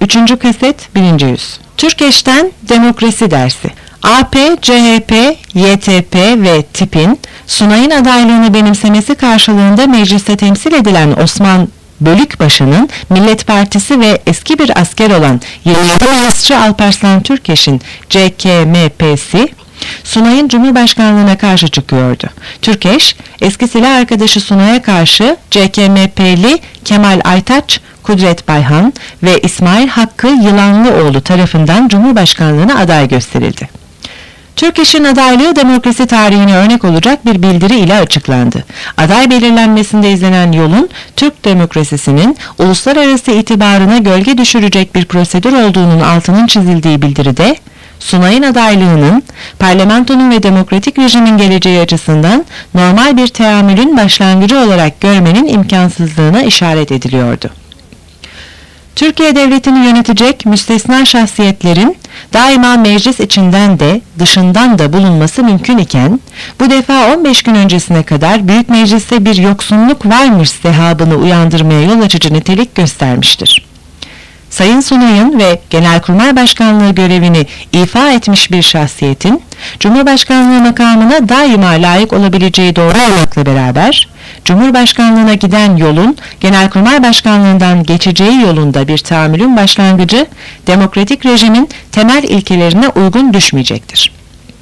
3. kaset 1. yüz. Türkeş'ten Demokrasi dersi. AP, CHP, YTP ve TİP'in Sunay'ın adaylığını benimsemesi karşılığında mecliste temsil edilen Osman Bölükbaşı'nın Millet Partisi ve eski bir asker olan 27 Mayısçı Alparslan Türkeş'in CKMP'si Sunay'ın Cumhurbaşkanlığına karşı çıkıyordu. Türkeş, eski silah arkadaşı Sunay'a karşı CKMP'li Kemal Aytaç, Kudret Bayhan ve İsmail Hakkı Yılanlıoğlu tarafından Cumhurbaşkanlığına aday gösterildi. Türkeş'in adaylığı demokrasi tarihine örnek olacak bir bildiri ile açıklandı. Aday belirlenmesinde izlenen yolun Türk demokrasisinin uluslararası itibarına gölge düşürecek bir prosedür olduğunun altının çizildiği bildiride, Sunay'ın adaylığının parlamentonun ve demokratik rejimin geleceği açısından normal bir teamülün başlangıcı olarak görmenin imkansızlığına işaret ediliyordu. Türkiye Devleti'ni yönetecek müstesna şahsiyetlerin daima meclis içinden de dışından da bulunması mümkün iken, bu defa 15 gün öncesine kadar Büyük Meclis'te bir yoksunluk varmış zehabını uyandırmaya yol açıcı nitelik göstermiştir. Sayın Sunay'ın ve Genelkurmay Başkanlığı görevini ifa etmiş bir şahsiyetin, Cumhurbaşkanlığı makamına daima layık olabileceği doğru olmakla beraber, Cumhurbaşkanlığına giden yolun Genelkurmay Başkanlığından geçeceği yolunda bir tahammülün başlangıcı, demokratik rejimin temel ilkelerine uygun düşmeyecektir.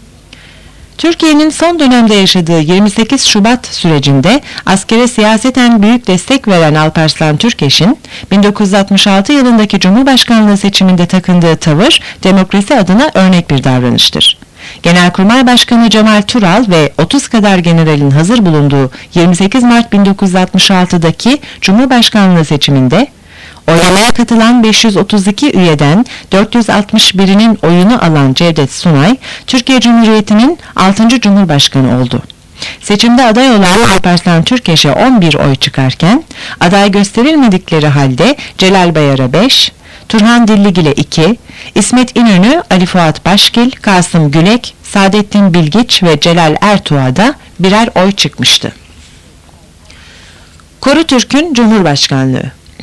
Türkiye'nin son dönemde yaşadığı 28 Şubat sürecinde askere siyaseten büyük destek veren Alparslan Türkeş'in 1966 yılındaki Cumhurbaşkanlığı seçiminde takındığı tavır demokrasi adına örnek bir davranıştır. Genelkurmay Başkanı Cemal Tural ve 30 kadar generalin hazır bulunduğu 28 Mart 1966'daki Cumhurbaşkanlığı seçiminde oylamaya katılan 532 üyeden 461'inin oyunu alan Cevdet Sunay, Türkiye Cumhuriyeti'nin 6. Cumhurbaşkanı oldu. Seçimde aday olan Alparslan Türkeş'e 11 oy çıkarken, aday gösterilmedikleri halde Celal Bayar'a 5, Turhan Dilligil'e 2, İsmet İnönü, Ali Fuat Başkil, Kasım Gülek, Saadettin Bilgiç ve Celal Ertuğ'a da birer oy çıkmıştı. Korutürk'ün Cumhurbaşkanlığı.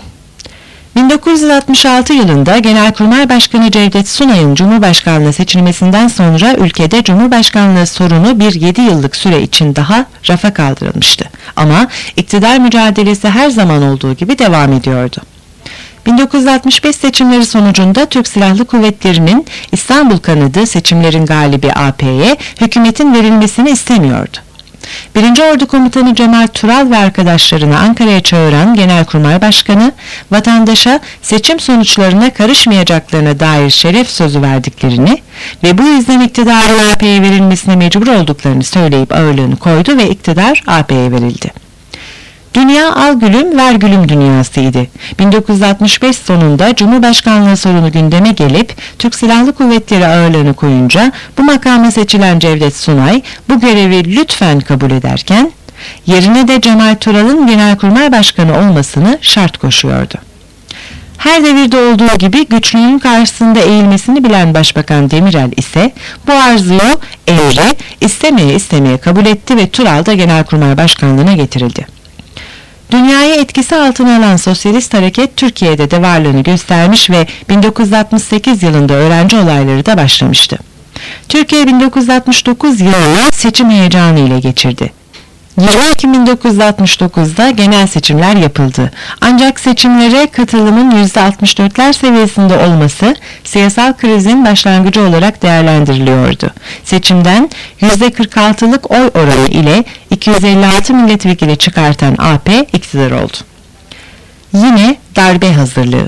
1966 yılında Genelkurmay Başkanı Cevdet Sunay'ın Cumhurbaşkanlığı seçilmesinden sonra ülkede Cumhurbaşkanlığı sorunu bir 7 yıllık süre için daha rafa kaldırılmıştı. Ama iktidar mücadelesi her zaman olduğu gibi devam ediyordu. 1965 seçimleri sonucunda Türk Silahlı Kuvvetleri'nin İstanbul kanadı seçimlerin galibi AP'ye hükümetin verilmesini istemiyordu. 1. Ordu Komutanı Cemal Tural ve arkadaşlarını Ankara'ya çağıran Genelkurmay Başkanı, vatandaşa seçim sonuçlarına karışmayacaklarına dair şeref sözü verdiklerini ve bu yüzden iktidarın AP'ye verilmesine mecbur olduklarını söyleyip ağırlığını koydu ve iktidar AP'ye verildi. Dünya al gülüm ver gülüm dünyasıydı. 1965 sonunda Cumhurbaşkanlığı sorunu gündeme gelip Türk Silahlı Kuvvetleri ağırlığını koyunca bu makama seçilen Cevdet Sunay bu görevi lütfen kabul ederken yerine de Cemal Tural'ın Genelkurmay Başkanı olmasını şart koşuyordu. Her devirde olduğu gibi güçlünün karşısında eğilmesini bilen Başbakan Demirel ise bu arzuyu emri istemeye kabul etti ve Tural da Genelkurmay Başkanlığına getirildi. Dünyayı etkisi altına alan sosyalist hareket Türkiye'de de varlığını göstermiş ve 1968 yılında öğrenci olayları da başlamıştı. Türkiye 1969 yılını seçim heyecanı ile geçirdi. 20 Ekim 1969'da genel seçimler yapıldı. Ancak seçimlere katılımın %64'ler seviyesinde olması siyasal krizin başlangıcı olarak değerlendiriliyordu. Seçimden %46'lık oy oranı ile 256 milletvekili çıkartan AP iktidar oldu. Yine darbe hazırlığı.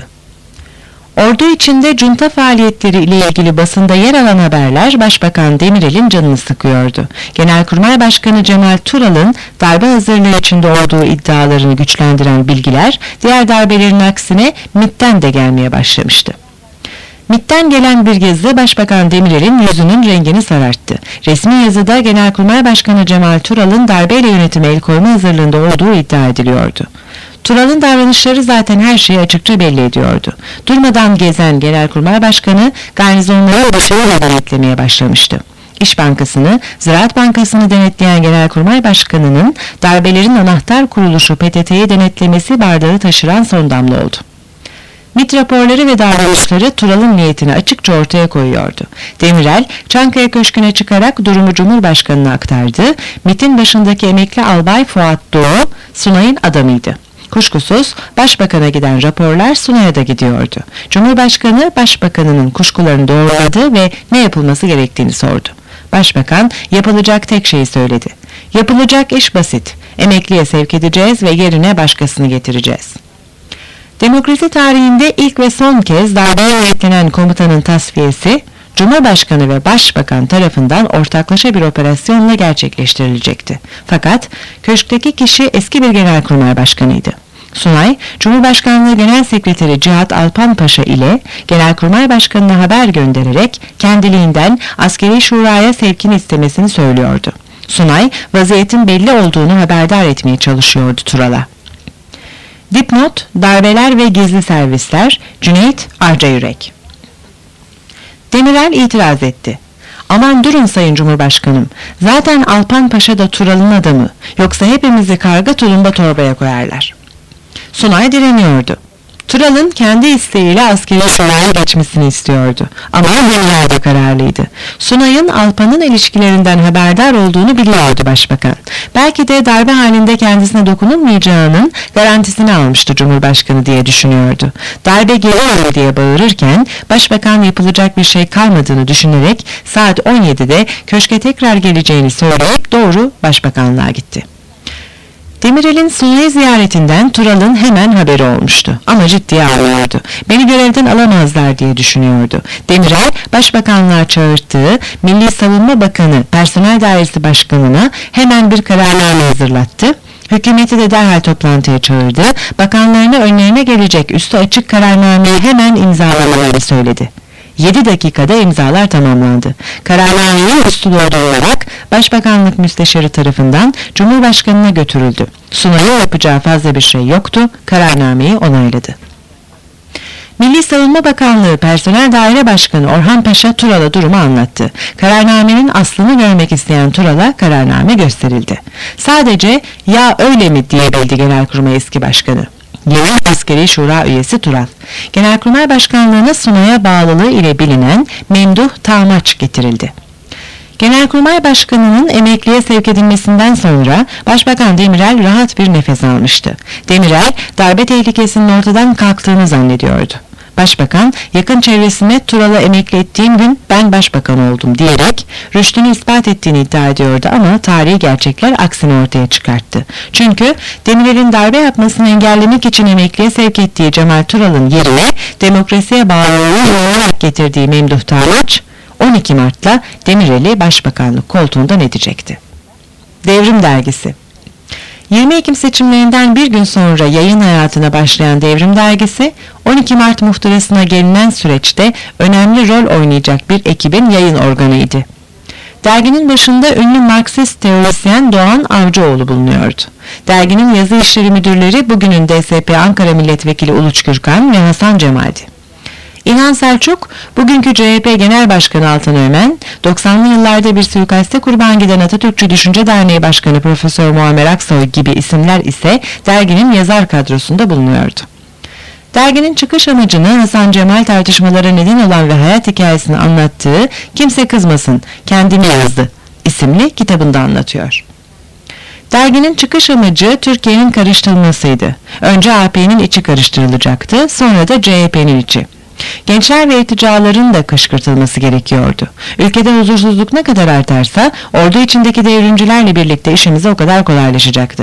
Ordu içinde junta faaliyetleri ile ilgili basında yer alan haberler Başbakan Demirel'in canını sıkıyordu. Genelkurmay Başkanı Cemal Tural'ın darbe hazırlığı içinde olduğu iddialarını güçlendiren bilgiler diğer darbelerin aksine MİT'ten de gelmeye başlamıştı. MİT'ten gelen bir yazı Başbakan Demirel'in yüzünün rengini sararttı. Resmi yazıda Genelkurmay Başkanı Cemal Tural'ın darbeyle yönetime el koyma hazırlığında olduğu iddia ediliyordu. Tural'ın davranışları zaten her şeyi açıkça belli ediyordu. Durmadan gezen Genelkurmay Başkanı garnizonları başarıyla denetlemeye başlamıştı. İş Bankası'nı, Ziraat Bankası'nı denetleyen Genelkurmay Başkanı'nın darbelerin anahtar kuruluşu PTT'yi denetlemesi bardağı taşıran son damla oldu. MİT raporları ve davranışları Tural'ın niyetini açıkça ortaya koyuyordu. Demirel, Çankaya Köşkü'ne çıkarak durumu Cumhurbaşkanı'na aktardı. MİT'in başındaki emekli albay Fuat Doğu, Sunay'ın adamıydı. Kuşkusuz Başbakan'a giden raporlar Sunay'a da gidiyordu. Cumhurbaşkanı Başbakanının kuşkularını doğruladı ve ne yapılması gerektiğini sordu. Başbakan yapılacak tek şeyi söyledi. Yapılacak iş basit. Emekliye sevk edeceğiz ve yerine başkasını getireceğiz. Demokrasi tarihinde ilk ve son kez darbeye niyetlenen komutanın tasfiyesi, Cumhurbaşkanı ve Başbakan tarafından ortaklaşa bir operasyonla gerçekleştirilecekti. Fakat köşkteki kişi eski bir genelkurmay başkanıydı. Sunay, Cumhurbaşkanlığı Genel Sekreteri Cihat Alpanpaşa ile Genelkurmay Başkanı'na haber göndererek kendiliğinden askeri şuraya sevkini istemesini söylüyordu. Sunay, vaziyetin belli olduğunu haberdar etmeye çalışıyordu Tural'a. Dipnot, darbeler ve gizli servisler, Cüneyt Arcayürek. Demirel itiraz etti. Aman durun Sayın Cumhurbaşkanım, zaten Alpanpaşa da Tural'ın adamı, yoksa hepimizi karga tulumba torbaya koyarlar. Sunay direniyordu. Tural'ın kendi isteğiyle askeri şuraya geçmesini istiyordu. Ama Demirel de kararlıydı. Sunay'ın Alpan'ın ilişkilerinden haberdar olduğunu biliyordu Başbakan. Belki de darbe halinde kendisine dokunulmayacağının garantisini almıştı Cumhurbaşkanı diye düşünüyordu. Darbe geliyor diye bağırırken Başbakan yapılacak bir şey kalmadığını düşünerek saat 17'de köşke tekrar geleceğini söyleyip doğru Başbakanlığa gitti. Demirel'in Sunay'ı ziyaretinden Tural'ın hemen haberi olmuştu. Ama ciddiye alıyordu. Beni görevden alamazlar diye düşünüyordu. Demirel, Başbakanlığa çağırttığı Milli Savunma Bakanı Personel Dairesi Başkanı'na hemen bir kararname hazırlattı. Hükümeti de derhal toplantıya çağırdı. Bakanlarına önlerine gelecek üstü açık kararnameyi hemen imzalamalarını söyledi. 7 dakikada imzalar tamamlandı. Kararnameyi üstü doldurularak Başbakanlık Müsteşarı tarafından Cumhurbaşkanı'na götürüldü. Sunay'a yapacağı fazla bir şey yoktu. Kararnameyi onayladı. Milli Savunma Bakanlığı Personel Daire Başkanı Orhan Paşa Tural'a durumu anlattı. Kararnamenin aslını görmek isteyen Tural'a kararname gösterildi. Sadece "ya öyle mi" diyebildi Genelkurmay eski başkanı. Yeni askeri şura üyesi Tural. Genelkurmay Başkanlığı'na Sunay'a bağlılığı ile bilinen Memduh Tağmaç getirildi. Genelkurmay Başkanı'nın emekliye sevk edilmesinden sonra Başbakan Demirel rahat bir nefes almıştı. Demirel, darbe tehlikesinin ortadan kalktığını zannediyordu. Başbakan, yakın çevresine Tural'ı emekli ettiğim gün ben başbakan oldum diyerek rüştünü ispat ettiğini iddia ediyordu ama tarihi gerçekler aksini ortaya çıkarttı. Çünkü Demirel'in darbe yapmasını engellemek için emekliye sevk ettiği Cemal Tural'ın yerine demokrasiye bağlılığını yoğurarak getirdiği Memduh Tağmaç, 12 Mart'la Demirel'i başbakanlık koltuğundan edecekti. Devrim Dergisi. 20 Ekim seçimlerinden bir gün sonra yayın hayatına başlayan Devrim Dergisi, 12 Mart muhtırasına gelinen süreçte önemli rol oynayacak bir ekibin yayın organıydı. Derginin başında ünlü Marksist teorisyen Doğan Avcıoğlu bulunuyordu. Derginin yazı işleri müdürleri bugünün DSP Ankara Milletvekili Uluç Gürkan ve Hasan Cemal'di. İlhan Selçuk, bugünkü CHP Genel Başkanı Altan Ömen, 90'lı yıllarda bir suikaste kurban giden Atatürkçü Düşünce Derneği Başkanı Profesör Muammer Aksoy gibi isimler ise derginin yazar kadrosunda bulunuyordu. Derginin çıkış amacını Hasan Cemal tartışmalara neden olan ve hayat hikayesini anlattığı "Kimse Kızmasın, Kendimi Yazdı" isimli kitabında anlatıyor. Derginin çıkış amacı Türkiye'nin karıştırılmasıydı. Önce AP'nin içi karıştırılacaktı, sonra da CHP'nin içi. Gençler ve irticaların da kışkırtılması gerekiyordu. Ülkede huzursuzluk ne kadar artarsa ordu içindeki devrimcilerle birlikte işimiz o kadar kolaylaşacaktı.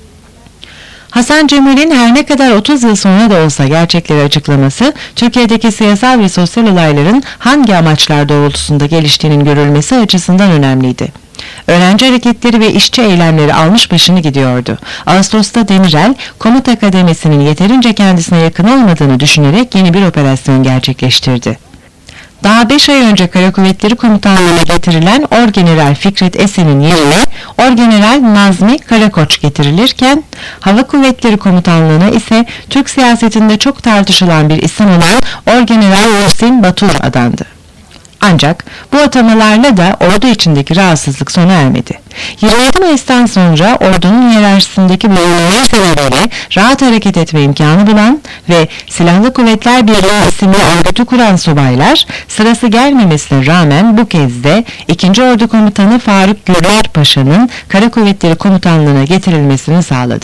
Hasan Cemal'in her ne kadar 30 yıl sonra da olsa gerçekleri açıklaması, Türkiye'deki siyasal ve sosyal olayların hangi amaçlar doğrultusunda geliştiğinin görülmesi açısından önemliydi. Öğrenci hareketleri ve işçi eylemleri almış başını gidiyordu. Ağustos'ta Demirel, komuta kademesinin yeterince kendisine yakın olmadığını düşünerek yeni bir operasyon gerçekleştirdi. Daha 5 ay önce Kara Kuvvetleri Komutanlığı'na getirilen Orgeneral Fikret Esen'in yerine Orgeneral Nazmi Karakoç getirilirken, Hava Kuvvetleri Komutanlığı'na ise Türk siyasetinde çok tartışılan bir isim olan Orgeneral Muhsin Batur adandı. Ancak bu atamalarla da ordu içindeki rahatsızlık sona ermedi. 27 Mayıs'tan sonra ordunun hiyerarşisindeki bölünmeler sebebiyle rahat hareket etme imkanı bulan ve Silahlı Kuvvetler Birliği isimli örgütü kuran subaylar sırası gelmemesine rağmen bu kez de 2. Ordu Komutanı Faruk Gürler Paşa'nın Kara Kuvvetleri Komutanlığı'na getirilmesini sağladı.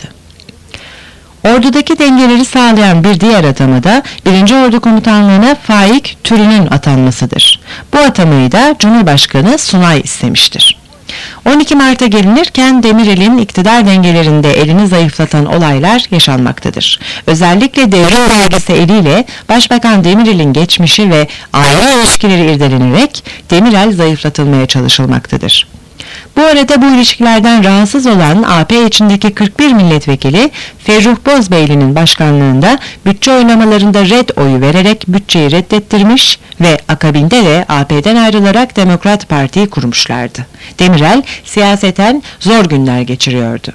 Ordudaki dengeleri sağlayan bir diğer atama da 1. Ordu Komutanlığı'na Faik Türün'ün atanmasıdır. Bu atamayı da Cumhurbaşkanı Sunay istemiştir. 12 Mart'a gelinirken Demirel'in iktidar dengelerinde elini zayıflatan olaylar yaşanmaktadır. Özellikle devrim belgesi eliyle Başbakan Demirel'in geçmişi ve aile ilişkileri irdelenerek Demirel zayıflatılmaya çalışılmaktadır. Bu arada bu ilişkilerden rahatsız olan AP içindeki 41 milletvekili Ferruh Bozbeyli'nin başkanlığında bütçe oylamalarında red oyu vererek bütçeyi reddettirmiş ve akabinde de AP'den ayrılarak Demokrat Parti'yi kurmuşlardı. Demirel siyaseten zor günler geçiriyordu.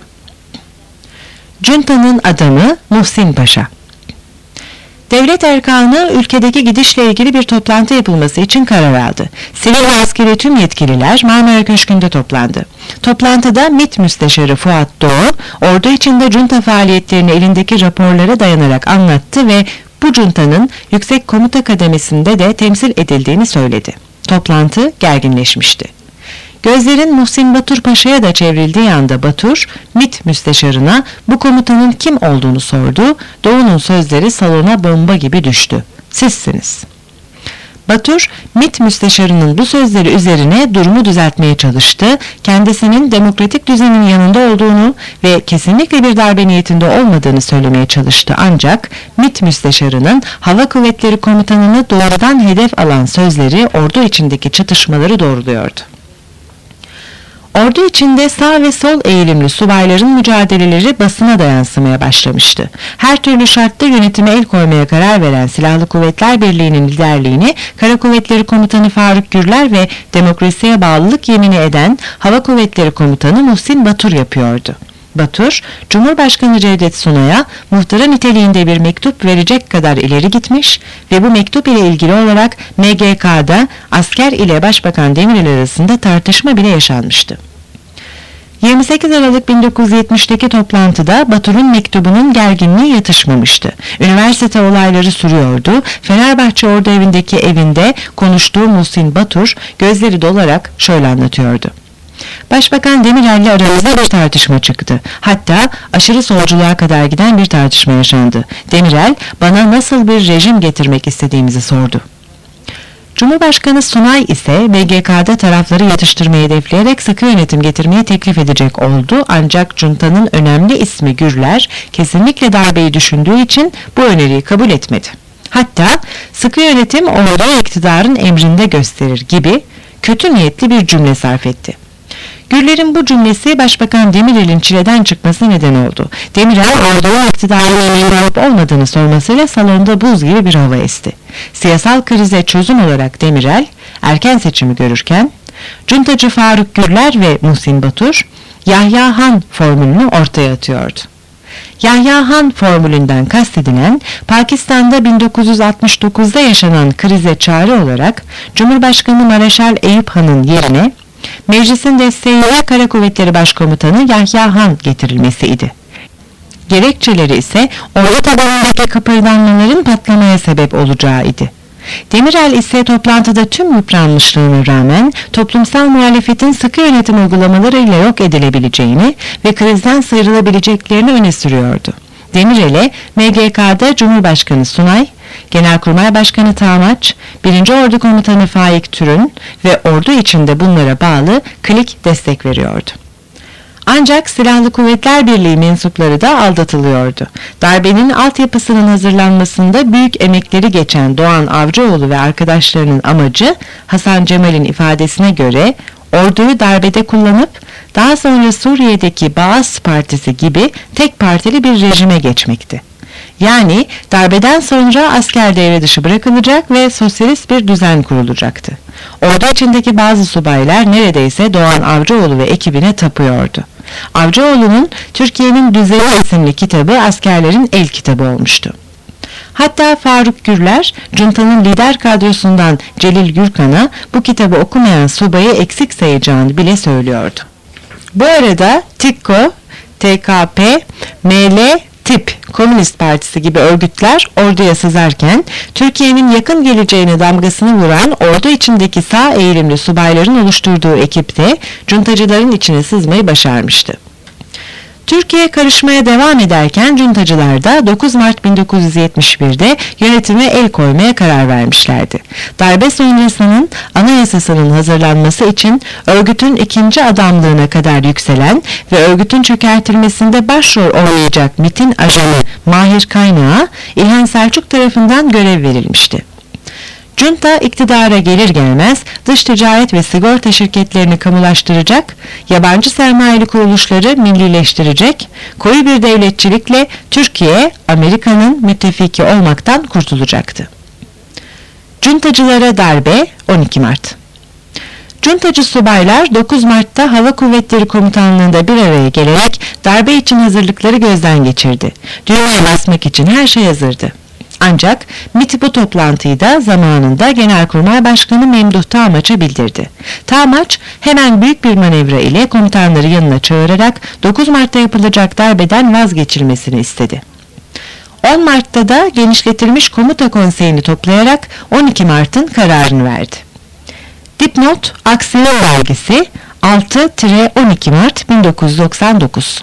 Cunta'nın adamı Muhsin Paşa. Devlet erkanı ülkedeki gidişle ilgili bir toplantı yapılması için karar aldı. Sivil ve askeri tüm yetkililer Marmara Köşkü'nde toplandı. Toplantıda MİT Müsteşarı Fuat Doğu, ordu içinde junta faaliyetlerini elindeki raporlara dayanarak anlattı ve bu juntanın yüksek komuta kademesinde de temsil edildiğini söyledi. Toplantı gerginleşmişti. Gözlerin Muhsin Batur Paşa'ya da çevrildiği anda Batur, MİT müsteşarına bu komutanın kim olduğunu sordu. Doğu'nun sözleri salona bomba gibi düştü. Sizsiniz. Batur, MİT müsteşarının bu sözleri üzerine durumu düzeltmeye çalıştı. Kendisinin demokratik düzenin yanında olduğunu ve kesinlikle bir darbe niyetinde olmadığını söylemeye çalıştı. Ancak MİT müsteşarının Hava Kuvvetleri Komutanını doğrudan hedef alan sözleri ordu içindeki çatışmaları doğruluyordu. Ordu içinde sağ ve sol eğilimli subayların mücadeleleri basına da yansımaya başlamıştı. Her türlü şartta yönetime el koymaya karar veren Silahlı Kuvvetler Birliği'nin liderliğini Kara Kuvvetleri Komutanı Faruk Gürler ve demokrasiye bağlılık yemini eden Hava Kuvvetleri Komutanı Muhsin Batur yapıyordu. Batur, Cumhurbaşkanı Cevdet Sunay'a muhtara niteliğinde bir mektup verecek kadar ileri gitmiş ve bu mektup ile ilgili olarak MGK'da asker ile Başbakan Demirel arasında tartışma bile yaşanmıştı. 28 Aralık 1970'teki toplantıda Batur'un mektubunun gerginliği yatışmamıştı. Üniversite olayları sürüyordu. Fenerbahçe Ordu Evi'ndeki evinde konuştuğu Muhsin Batur gözleri dolarak şöyle anlatıyordu. Başbakan Demirel'le aramızda bir tartışma çıktı. Hatta aşırı solculuğa kadar giden bir tartışma yaşandı. Demirel bana nasıl bir rejim getirmek istediğimizi sordu. Cumhurbaşkanı Sunay ise BGK'da tarafları yatıştırmayı hedefleyerek sıkı yönetim getirmeyi teklif edecek oldu. Ancak Cunta'nın önemli ismi Gürler kesinlikle darbeyi düşündüğü için bu öneriyi kabul etmedi. Hatta sıkı yönetim orada iktidarın emrinde gösterir gibi kötü niyetli bir cümle sarf etti. Gürler'in bu cümlesi Başbakan Demirel'in çileden çıkması neden oldu. Demirel orduya iktidarın emrinde olup olmadığını sormasıyla salonda buz gibi bir hava esti. Siyasal krize çözüm olarak Demirel erken seçimi görürken Cuntacı Faruk Gürler ve Muhsin Batur Yahya Han formülünü ortaya atıyordu. Yahya Han formülünden kastedilen Pakistan'da 1969'da yaşanan krize çare olarak Cumhurbaşkanı Mareşal Eyüp Han'ın yerine meclisin desteğiyle Kara Kuvvetleri Başkomutanı Yahya Han getirilmesiydi. Gerekçeleri ise ordu tabanındaki kıpırdanmaların patlamaya sebep olacağıydı. Demirel ise toplantıda tüm yıpranmışlığına rağmen toplumsal muhalefetin sıkı yönetim uygulamalarıyla yok edilebileceğini ve krizden sıyrılabileceklerini öne sürüyordu. Demirel'e MGK'da Cumhurbaşkanı Sunay, Genelkurmay Başkanı Tağmaç, 1. Ordu Komutanı Faik Türün ve ordu içinde bunlara bağlı klik destek veriyordu. Ancak Silahlı Kuvvetler Birliği mensupları da aldatılıyordu. Darbenin altyapısının hazırlanmasında büyük emekleri geçen Doğan Avcıoğlu ve arkadaşlarının amacı Hasan Cemal'in ifadesine göre orduyu darbede kullanıp daha sonra Suriye'deki Baas Partisi gibi tek partili bir rejime geçmekti. Yani darbeden sonra asker devre dışı bırakılacak ve sosyalist bir düzen kurulacaktı. Ordu içindeki bazı subaylar neredeyse Doğan Avcıoğlu ve ekibine tapıyordu. Avcıoğlu'nun Türkiye'nin Düzeni isimli kitabı askerlerin el kitabı olmuştu. Hatta Faruk Gürler, Cunta'nın lider kadrosundan Celil Gürkan'a bu kitabı okumayan subayı eksik sayacağını bile söylüyordu. Bu arada TİKKO, TKP, ML, TİP, Komünist Partisi gibi örgütler orduya sızarken Türkiye'nin yakın geleceğine damgasını vuran ordu içindeki sağ eğilimli subayların oluşturduğu ekip de cuntacıların içine sızmayı başarmıştı. Türkiye karışmaya devam ederken cuntacılar da 9 Mart 1971'de yönetime el koymaya karar vermişlerdi. Darbe sonrasının anayasasının hazırlanması için örgütün ikinci adamlığına kadar yükselen ve örgütün çökertilmesinde başrol oynayacak MİT'in ajanı Mahir Kaynağa İlhan Selçuk tarafından görev verilmişti. Junta iktidara gelir gelmez dış ticaret ve sigorta şirketlerini kamulaştıracak, yabancı sermayeli kuruluşları millileştirecek, koyu bir devletçilikle Türkiye, Amerika'nın müttefiki olmaktan kurtulacaktı. Cuntacılara darbe 12 Mart. Cuntacı subaylar 9 Mart'ta Hava Kuvvetleri Komutanlığı'nda bir araya gelerek darbe için hazırlıkları gözden geçirdi. Düğmeye basmak için her şey hazırdı. Ancak MİT bu toplantıyı da zamanında Genelkurmay Başkanı Memduh Tağmaç'a bildirdi. Tağmaç hemen büyük bir manevra ile komutanları yanına çağırarak 9 Mart'ta yapılacak darbeden vazgeçilmesini istedi. 10 Mart'ta da genişletilmiş komuta konseyini toplayarak 12 Mart'ın kararını verdi. Dipnot Aksiyon Belgesi 6-12 Mart 1999.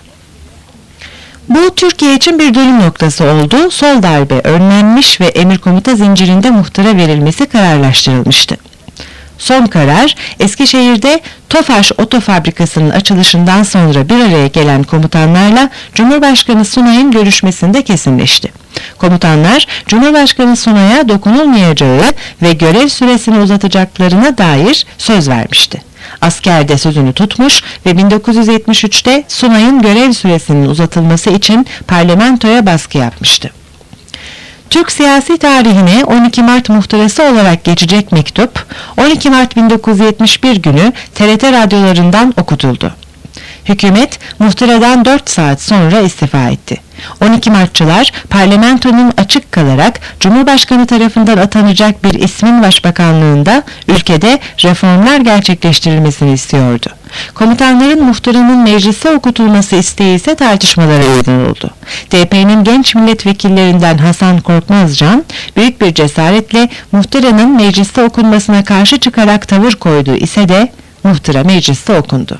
Bu Türkiye için bir dönüm noktası oldu. Sol darbe önlenmiş ve emir komuta zincirinde muhtıra verilmesi kararlaştırılmıştı. Son karar Eskişehir'de Tofaş Otofabrikası'nın açılışından sonra bir araya gelen komutanlarla Cumhurbaşkanı Sunay'ın görüşmesinde kesinleşti. Komutanlar Cumhurbaşkanı Sunay'a dokunulmayacağı ve görev süresini uzatacaklarına dair söz vermişti. Asker de sözünü tutmuş ve 1973'te Sunay'ın görev süresinin uzatılması için parlamentoya baskı yapmıştı. Türk siyasi tarihine 12 Mart muhtırası olarak geçecek mektup 12 Mart 1971 günü TRT radyolarından okutuldu. Hükümet muhtıradan 4 saat sonra istifa etti. 12 Martçılar parlamentonun açık kalarak Cumhurbaşkanı tarafından atanacak bir ismin başbakanlığında ülkede reformlar gerçekleştirilmesini istiyordu. Komutanların muhtıranın meclise okutulması isteği ise tartışmalara neden oldu. DP'nin genç milletvekillerinden Hasan Korkmazcan büyük bir cesaretle muhtıranın mecliste okunmasına karşı çıkarak tavır koydu ise de muhtıra mecliste okundu.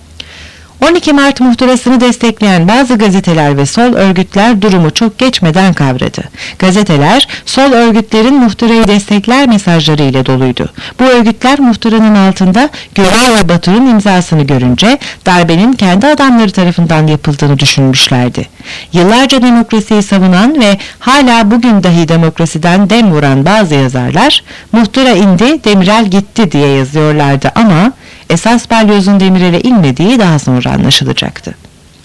12 Mart muhtırasını destekleyen bazı gazeteler ve sol örgütler durumu çok geçmeden kavradı. Gazeteler, sol örgütlerin muhtırayı destekler mesajları ile doluydu. Bu örgütler muhtıranın altında Güray ve Batur'un imzasını görünce darbenin kendi adamları tarafından yapıldığını düşünmüşlerdi. Yıllarca demokrasiyi savunan ve hala bugün dahi demokrasiden dem vuran bazı yazarlar, muhtıra indi, Demirel gitti diye yazıyorlardı ama esas balyozun Demirel'e inmediği daha sonra anlaşılacaktı.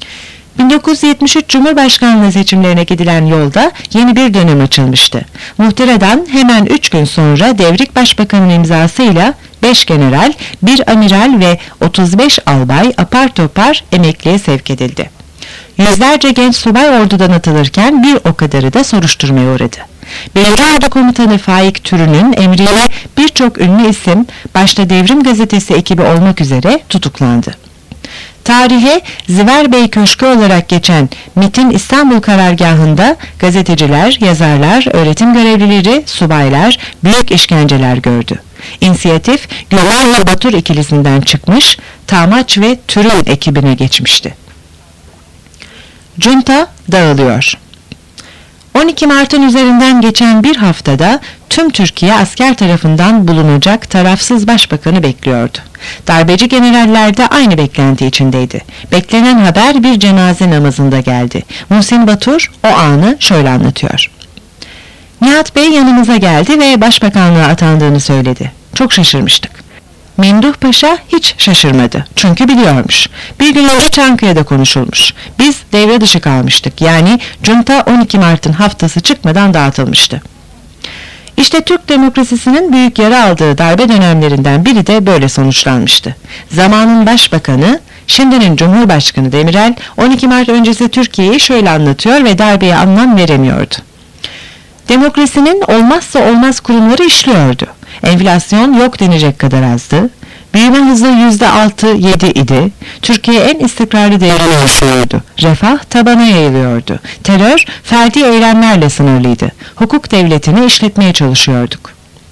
1973 Cumhurbaşkanlığı seçimlerine gidilen yolda yeni bir dönem açılmıştı. Muhtıradan hemen 3 gün sonra Devrik Başbakan'ın imzasıyla 5 general, 1 amiral ve 35 albay apar topar emekliye sevk edildi. Yüzlerce genç subay ordudan atılırken bir o kadarı da soruşturmaya uğradı. Birinci Ordu Komutanı Faik Türü'nün emriyle birçok ünlü isim başta Devrim Gazetesi ekibi olmak üzere tutuklandı. Tarihe Ziver Bey Köşkü olarak geçen MİT'in İstanbul karargahında gazeteciler, yazarlar, öğretim görevlileri, subaylar büyük işkenceler gördü. İnisiyatif Güray ve Batur ikilisinden çıkmış, Tağmaç ve Türün ekibine geçmişti. Junta dağılıyor. 12 Mart'ın üzerinden geçen bir haftada tüm Türkiye asker tarafından bulunacak tarafsız başbakanı bekliyordu. Darbeci generaller de aynı beklenti içindeydi. Beklenen haber bir cenaze namazında geldi. Muhsin Batur o anı şöyle anlatıyor. Nihat Bey yanımıza geldi ve başbakanlığa atandığını söyledi. Çok şaşırmıştık. Memduh Paşa hiç şaşırmadı. Çünkü biliyormuş. Bir gün önce Çankaya'da konuşulmuş. Biz devre dışı kalmıştık. Yani Junta 12 Mart'ın haftası çıkmadan dağıtılmıştı. İşte Türk demokrasisinin büyük yara aldığı darbe dönemlerinden biri de böyle sonuçlanmıştı. Zamanın başbakanı, şimdinin Cumhurbaşkanı Demirel 12 Mart öncesi Türkiye'yi şöyle anlatıyor ve darbeye anlam veremiyordu. Demokrasinin olmazsa olmaz kurumları işliyordu. Enflasyon yok denecek kadar azdı. Büyüme hızı %6-7 idi. Türkiye en istikrarlı devrimi yaşıyordu. Refah tabana yayılıyordu. Terör ferdi eylemlerle sınırlıydı. Hukuk devletini işletmeye çalışıyorduk.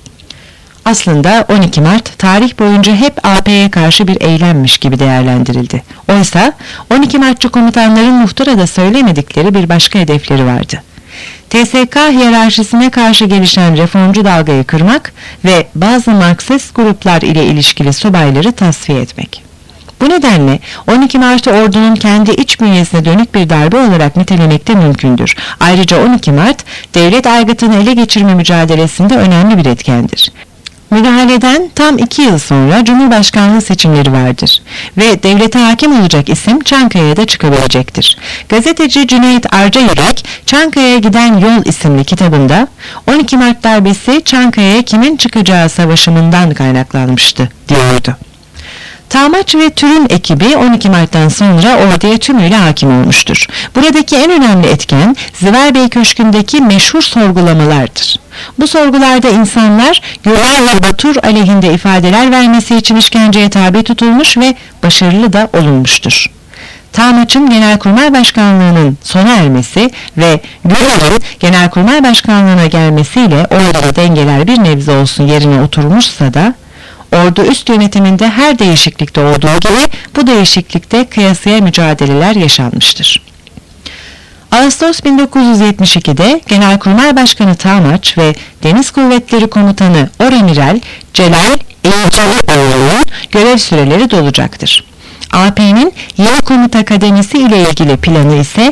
Aslında 12 Mart tarih boyunca hep AP'ye karşı bir eylemmiş gibi değerlendirildi. Oysa 12 Martçı komutanların muhtırada söylemedikleri bir başka hedefleri vardı. TSK hiyerarşisine karşı gelişen reformcu dalgayı kırmak ve bazı Marksist gruplar ile ilişkili subayları tasfiye etmek. Bu nedenle 12 Mart'ı ordunun kendi iç bünyesine dönük bir darbe olarak nitelemek de mümkündür. Ayrıca 12 Mart, devlet aygıtını ele geçirme mücadelesinde önemli bir etkendir. Müdahaleden tam 2 yıl sonra Cumhurbaşkanlığı seçimleri vardır ve devlete hakim olacak isim Çankaya'ya da çıkabilecektir. Gazeteci Cüneyt Arcayürek, Çankaya'ya giden Yol isimli kitabında 12 Mart darbesi Çankaya'ya kimin çıkacağı savaşımından kaynaklanmıştı diyordu. Tağmaç ve Türün ekibi 12 Mart'tan sonra orduya tümüyle hakim olmuştur. Buradaki en önemli etken Ziverbey Köşkü'ndeki meşhur sorgulamalardır. Bu sorgularda insanlar Gürler ve Batur aleyhinde ifadeler vermesi için işkenceye tabi tutulmuş ve başarılı da olunmuştur. Tağmaç'ın Genelkurmay Başkanlığı'nın sona ermesi ve Gürler'in Genelkurmay Başkanlığı'na gelmesiyle orada dengeler bir nebze olsun yerine oturmuşsa da ordu üst yönetiminde her değişiklikte olduğu gibi bu değişiklikte kıyasıya mücadeleler yaşanmıştır. Ağustos 1972'de Genelkurmay Başkanı Tağmaç ve Deniz Kuvvetleri Komutanı Oramiral Celal Eğicalioğlu'nun görev süreleri dolacaktır. AP'nin yeni komuta kademesi ile ilgili planı ise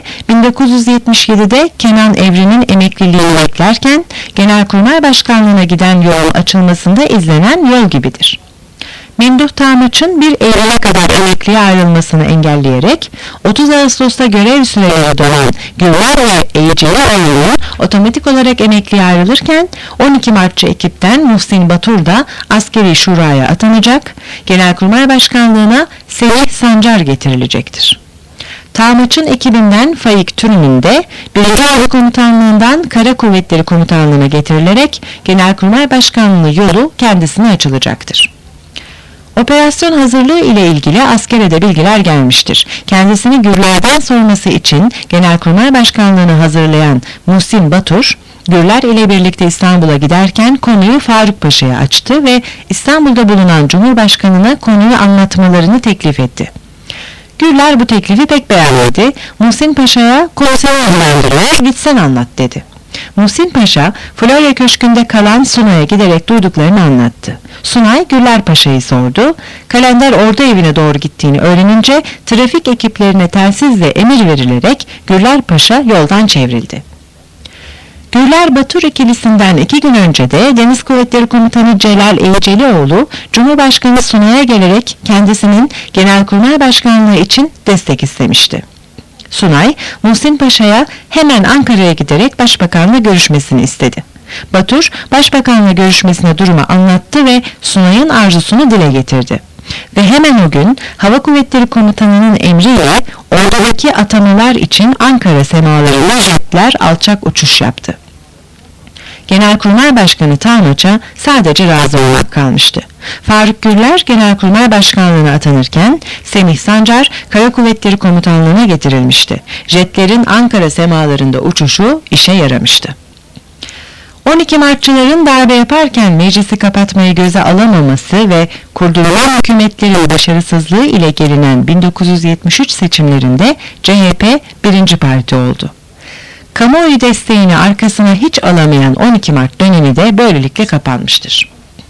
1977'de Kenan Evren'in emekliliğini beklerken Genelkurmay Başkanlığı'na giden yolun açılmasında izlenen yol gibidir. Memduh Tağmaç'ın 1 Eylül'e kadar emekliye ayrılmasını engelleyerek 30 Ağustos'ta görev süreleri dolan Gürler ve Eğicalioğlu otomatik olarak emekliye ayrılırken 12 Martçı ekipten Muhsin Batur da askeri şuraya atanacak, Genelkurmay Başkanlığı'na Semih Sancar getirilecektir. Tağmaç'ın ekibinden Faik Türün'ün de 1. Ordu Komutanlığı'ndan Kara Kuvvetleri Komutanlığı'na getirilerek Genelkurmay Başkanlığı yolu kendisine açılacaktır. Operasyon hazırlığı ile ilgili askere de bilgiler gelmiştir. Kendisini Gürler'den sorması için Genelkurmay Başkanlığı'nı hazırlayan Muhsin Batur, Gürler ile birlikte İstanbul'a giderken konuyu Faruk Paşa'ya açtı ve İstanbul'da bulunan Cumhurbaşkanı'na konuyu anlatmalarını teklif etti. Gürler bu teklifi pek beğenmedi. Muhsin Paşa'ya konseyi yönlendiriyor, gitsen anlat dedi. Muhsin Paşa, Florya Köşkü'nde kalan Sunay'a giderek duyduklarını anlattı. Sunay, Gürler Paşa'yı sordu. Kalender ordu evine doğru gittiğini öğrenince trafik ekiplerine telsizle emir verilerek Gürler Paşa yoldan çevrildi. Gürler Batur ikilisinden 2 gün önce de Deniz Kuvvetleri Komutanı Celal Eğicalioğlu, Cumhurbaşkanı Sunay'a gelerek kendisinin Genelkurmay Başkanlığı için destek istemişti. Sunay, Muhsin Paşa'ya hemen Ankara'ya giderek Başbakan'la görüşmesini istedi. Batur, Başbakan'la görüşmesine durumu anlattı ve Sunay'ın arzusunu dile getirdi. Ve hemen o gün Hava Kuvvetleri Komutanı'nın emriyle ordudaki atamalar için Ankara semalarında jetler alçak uçuş yaptı. Genelkurmay Başkanı Tağmaç'a sadece razı olmak kalmıştı. Faruk Gürler Genelkurmay Başkanlığı'na atanırken Semih Sancar Kara Kuvvetleri Komutanlığı'na getirilmişti. Jetlerin Ankara semalarında uçuşu işe yaramıştı. 12 Martçıların darbe yaparken meclisi kapatmayı göze alamaması ve kurdurulan hükümetlerin başarısızlığı ile gelinen 1973 seçimlerinde CHP birinci parti oldu. Kamuoyu desteğini arkasına hiç alamayan 12 Mart dönemi de böylelikle kapanmıştır.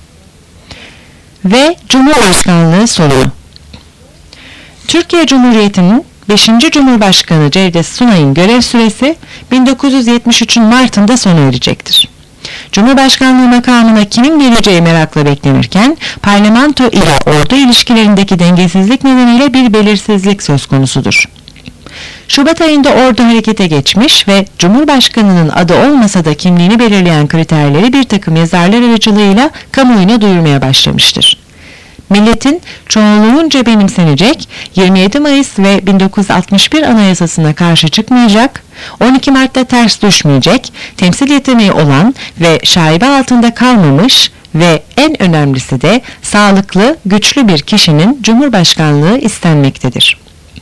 Ve Cumhurbaşkanlığı sorunu. Türkiye Cumhuriyeti'nin 5. Cumhurbaşkanı Cevdet Sunay'ın görev süresi 1973'ün Mart'ında sona erecektir. Cumhurbaşkanlığı makamına kimin geleceği merakla beklenirken parlamento ile ordu ilişkilerindeki dengesizlik nedeniyle bir belirsizlik söz konusudur. Şubat ayında ordu harekete geçmiş ve Cumhurbaşkanı'nın adı olmasa da kimliğini belirleyen kriterleri bir takım yazarlar aracılığıyla kamuoyuna duyurmaya başlamıştır. milletin çoğunluğunca benimsenecek, 27 Mayıs ve 1961 Anayasasına karşı çıkmayacak, 12 Mart'ta ters düşmeyecek, temsil yeteneği olan ve şaibe altında kalmamış ve en önemlisi de sağlıklı, güçlü bir kişinin Cumhurbaşkanlığı istenmektedir.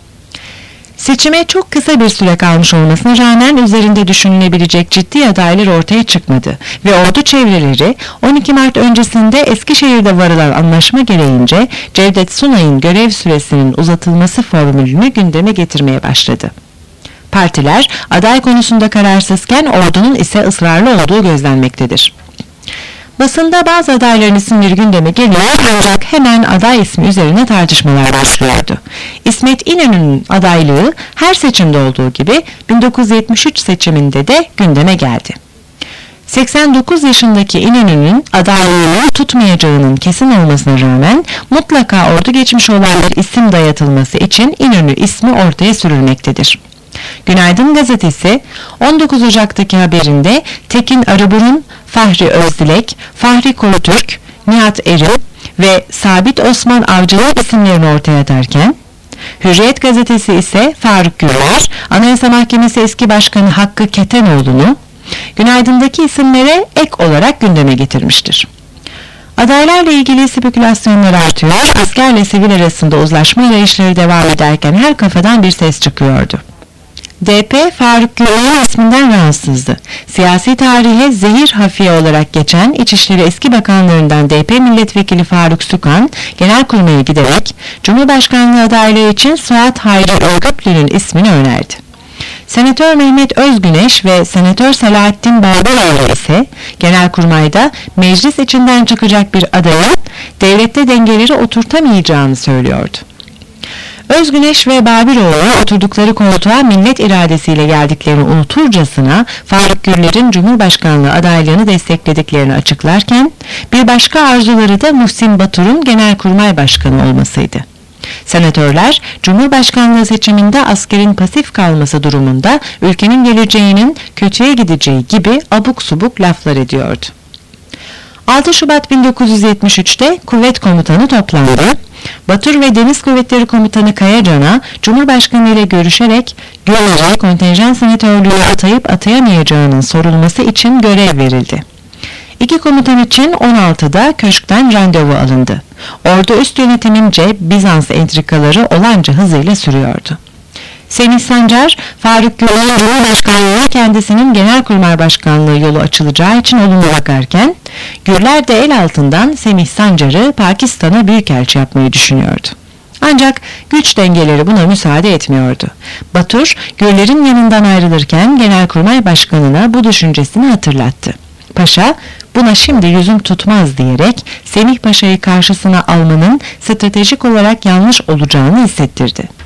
Seçime çok kısa bir süre kalmış olmasına rağmen üzerinde düşünülebilecek ciddi adaylar ortaya çıkmadı ve ordu çevreleri 12 Mart öncesinde Eskişehir'de varılan anlaşma gereğince Cevdet Sunay'ın görev süresinin uzatılması formülünü gündeme getirmeye başladı. Partiler aday konusunda kararsızken ordunun ise ısrarlı olduğu gözlenmektedir. Basında bazı adayların isimleri gündeme geliyor ancak hemen aday ismi üzerine tartışmalar başlıyordu. İsmet İnönü'nün adaylığı her seçimde olduğu gibi 1973 seçiminde de gündeme geldi. 89 yaşındaki İnönü'nün adaylığını tutmayacağının kesin olmasına rağmen mutlaka ordu geçmiş olan bir isim dayatılması için İnönü ismi ortaya sürülmektedir. Günaydın gazetesi 19 Ocak'taki haberinde Tekin Arıburun, Fahri Özdilek, Fahri Korutürk, Nihat Erim ve Sabit Osman Avcılar isimlerini ortaya atarken, Hürriyet gazetesi ise Faruk Gürler, Anayasa Mahkemesi eski başkanı Hakkı Ketenoğlu'nu Günaydın'daki isimlere ek olarak gündeme getirmiştir. Adaylarla ilgili spekülasyonlar artıyor, askerle sivil arasında uzlaşma arayışları devam ederken her kafadan bir ses çıkıyordu. DP, Faruk Gürler'in isminden rahatsızdı. Siyasi tarihe zehir hafiye olarak geçen İçişleri eski bakanlarından DP milletvekili Faruk Sükan, Genelkurmay'a giderek Cumhurbaşkanlığı adaylığı için Suat Hayri Örgütlü'nün ismini önerdi. Senatör Mehmet Özgüneş ve Senatör Selahattin Balbaloğlu ise Genelkurmay'da meclis içinden çıkacak bir adayın devlette dengeleri oturtamayacağını söylüyordu. Özgüneş ve Babiroğlu oturdukları koltuğa millet iradesiyle geldiklerini unuturcasına Faruk Gürler'in Cumhurbaşkanlığı adaylığını desteklediklerini açıklarken bir başka arzuları da Muhsin Batur'un Genelkurmay Başkanı olmasıydı. Senatörler Cumhurbaşkanlığı seçiminde askerin pasif kalması durumunda ülkenin geleceğinin kötüye gideceği gibi abuk subuk laflar ediyordu. 6 Şubat 1973'te kuvvet komutanı toplandı. Batur ve Deniz Kuvvetleri Komutanı Kayacan'a Cumhurbaşkanı ile görüşerek Gürler'e kontenjan senatörlüğü atayıp atayamayacağının sorulması için görev verildi. İki komutan için 16'da köşkten randevu alındı. Ordu üst yönetimince Bizans entrikaları olanca hızıyla sürüyordu. Semih Sancar, Faruk Gürler'in Cumhurbaşkanlığı'na kendisinin Genelkurmay Başkanlığı yolu açılacağı için olumlu bakarken, Gürler de el altından Semih Sancar'ı Pakistan'a büyükelçi yapmayı düşünüyordu. Ancak güç dengeleri buna müsaade etmiyordu. Batur, Gürler'in yanından ayrılırken Genelkurmay Başkanı'na bu düşüncesini hatırlattı. Paşa, buna şimdi yüzüm tutmaz diyerek Semih Paşa'yı karşısına almanın stratejik olarak yanlış olacağını hissettirdi.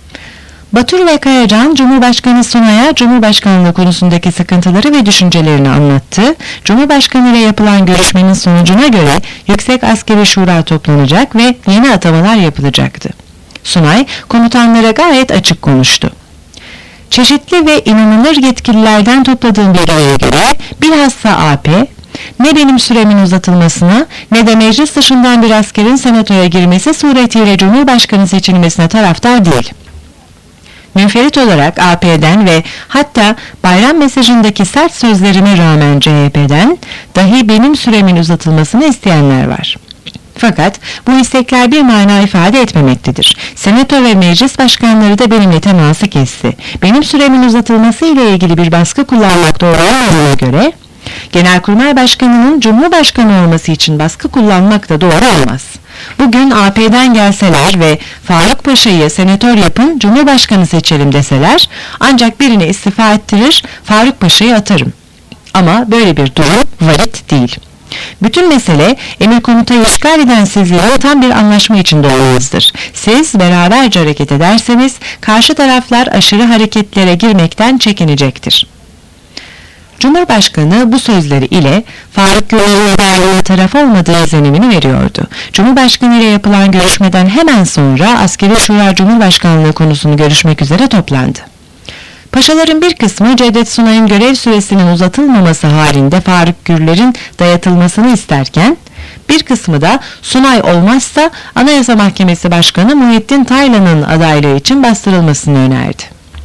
Batur ve Kayacan, Cumhurbaşkanı Sunay'a Cumhurbaşkanlığı konusundaki sıkıntıları ve düşüncelerini anlattı. Cumhurbaşkanı ile yapılan görüşmenin sonucuna göre Yüksek Askeri Şura toplanacak ve yeni atamalar yapılacaktı. Sunay, komutanlara gayet açık konuştu. Çeşitli ve inanılır yetkililerden topladığım bilgiye göre bilhassa AP, ne benim süremin uzatılmasına ne de meclis dışından bir askerin senatoya girmesi suretiyle Cumhurbaşkanı seçilmesine taraftar değil. Münferit olarak AP'den ve hatta bayram mesajındaki sert sözlerime rağmen CHP'den dahi benim süremin uzatılmasını isteyenler var. Fakat bu istekler bir mana ifade etmemektedir. Senato ve meclis başkanları da benimle teması kesti. Benim süremin uzatılması ile ilgili bir baskı kullanmak doğru olmadığına göre Genelkurmay Başkanı'nın Cumhurbaşkanı olması için baskı kullanmak da doğru olmaz. Bugün AP'den gelseler ve Faruk Paşa'yı senatör yapın, Cumhurbaşkanı seçelim deseler, ancak birini istifa ettirir, Faruk Paşa'yı atarım. Ama böyle bir durum varit değil. Bütün mesele emir komutayı işgal eden sizlere tam bir anlaşma içinde olmanızdır. Siz beraberce hareket ederseniz karşı taraflar aşırı hareketlere girmekten çekinecektir. Cumhurbaşkanı bu sözleri ile Faruk Gürler'in adaylığına taraf olmadığı izlenimini veriyordu. Cumhurbaşkanı ile yapılan görüşmeden hemen sonra Askeri Şura Cumhurbaşkanlığı konusunu görüşmek üzere toplandı. Paşaların bir kısmı Cevdet Sunay'ın görev süresinin uzatılmaması halinde Faruk Gürler'in dayatılmasını isterken, bir kısmı da Sunay olmazsa Anayasa Mahkemesi Başkanı Muhittin Taylan'ın adaylığı için bastırılmasını önerdi.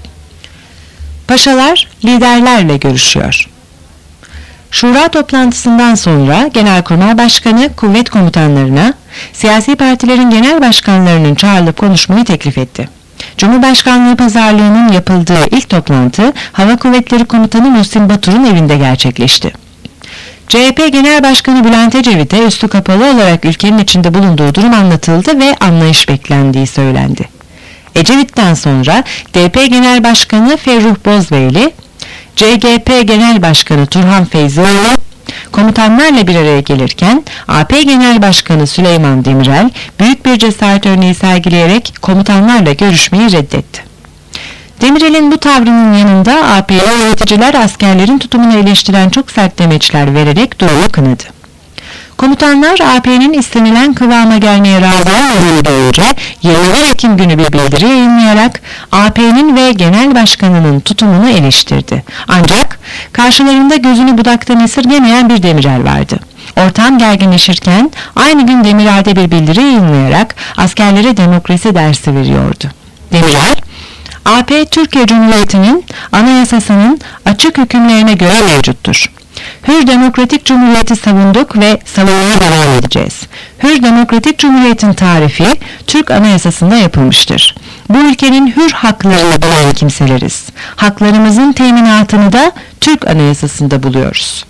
Paşalar liderlerle görüşüyor. Şura toplantısından sonra Genelkurmay Başkanı kuvvet komutanlarına siyasi partilerin genel başkanlarının çağrılıp konuşmayı teklif etti. Cumhurbaşkanlığı pazarlığının yapıldığı ilk toplantı Hava Kuvvetleri Komutanı Muhsin Batur'un evinde gerçekleşti. CHP Genel Başkanı Bülent Ecevit'e üstü kapalı olarak ülkenin içinde bulunduğu durum anlatıldı ve anlayış beklendiği söylendi. Ecevit'ten sonra DP Genel Başkanı Ferruh Bozbeyli, CGP Genel Başkanı Turhan Feyzioğlu komutanlarla bir araya gelirken AP Genel Başkanı Süleyman Demirel büyük bir cesaret örneği sergileyerek komutanlarla görüşmeyi reddetti. Demirel'in bu tavrının yanında AP'li yöneticiler askerlerin tutumunu eleştiren çok sert demeçler vererek durumu kınadı. Komutanlar AP'nin istenilen kıvama gelmeye razı olmadığını duyunca 21 Ekim günü bir bildiri yayınlayarak AP'nin ve genel başkanının tutumunu eleştirdi. Ancak karşılarında gözünü budaktan esirgemeyen bir Demirel vardı. Ortam gerginleşirken aynı gün Demirel'de bir bildiri yayınlayarak askerlere demokrasi dersi veriyordu. Demirel, AP Türkiye Cumhuriyeti'nin anayasasının açık hükümlerine göre mevcuttur. Hür Demokratik Cumhuriyeti savunduk ve savunmaya devam edeceğiz. Hür Demokratik Cumhuriyet'in tarifi Türk Anayasası'nda yapılmıştır. Bu ülkenin hür haklarını bulan kimseleriz. Haklarımızın teminatını da Türk Anayasası'nda buluyoruz.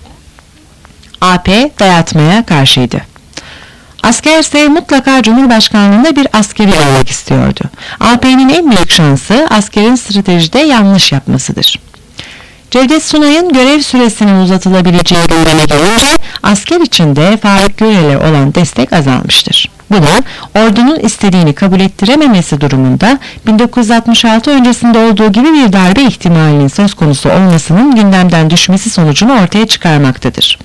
AP dayatmaya karşıydı. Askerse mutlaka Cumhurbaşkanlığında bir askeri olmak istiyordu. AP'nin en büyük şansı askerin stratejide yanlış yapmasıdır. Cevdet Sunay'ın görev süresinin uzatılabileceği gündeme gelince asker içinde Faruk Gürler'e olan destek azalmıştır. Bu da ordunun istediğini kabul ettirememesi durumunda 1966 öncesinde olduğu gibi bir darbe ihtimalinin söz konusu olmasının gündemden düşmesi sonucunu ortaya çıkarmaktadır.